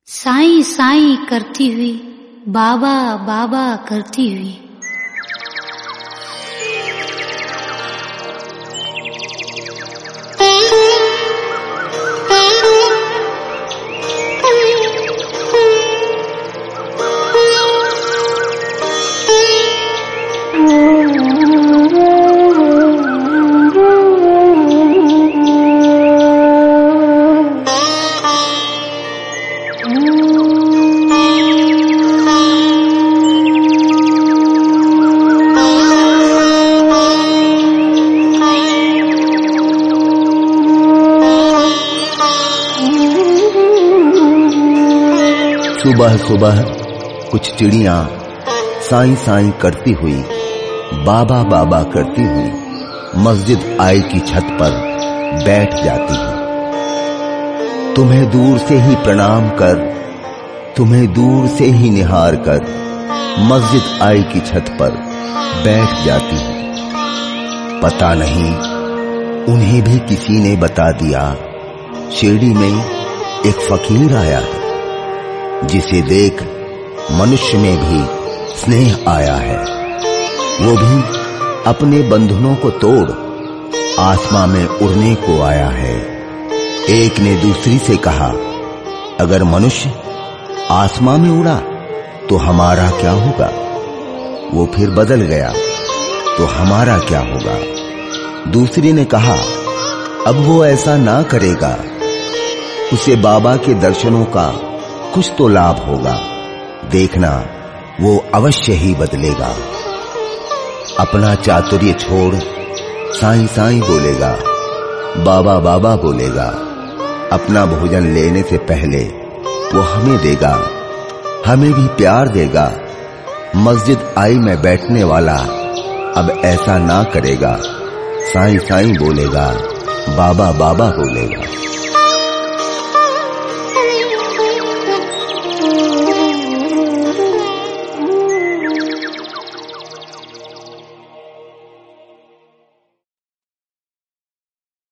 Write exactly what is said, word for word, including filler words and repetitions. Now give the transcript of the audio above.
साईं साईं करती हुई, बाबा बाबा करती हुई। सुबह सुबह कुछ चिड़ियां साईं साईं करती हुई, बाबा बाबा करती हुई मस्जिद आई की छत पर बैठ जाती हैं। तुम्हें दूर से ही प्रणाम कर, तुम्हें दूर से ही निहार कर मस्जिद आई की छत पर बैठ जाती हैं। पता नहीं उन्हें भी किसी ने बता दिया, शिरडी में एक फकीर आया है जिसे देख मनुष्य में भी स्नेह आया है। वो भी अपने बंधनों को तोड़ आसमां में उड़ने को आया है। एक ने दूसरी से कहा, अगर मनुष्य आसमां में उड़ा तो हमारा क्या होगा? वो फिर बदल गया तो हमारा क्या होगा? दूसरी ने कहा, अब वो ऐसा ना करेगा, उसे बाबा के दर्शनों का कुछ तो लाभ होगा, देखना वो अवश्य ही बदलेगा। अपना चातुर्य छोड़ साईं साईं बोलेगा, बाबा बाबा बोलेगा। अपना भोजन लेने से पहले वो हमें देगा, हमें भी प्यार देगा। मस्जिद आई में बैठने वाला अब ऐसा ना करेगा, साईं साईं बोलेगा, बाबा बाबा बोलेगा।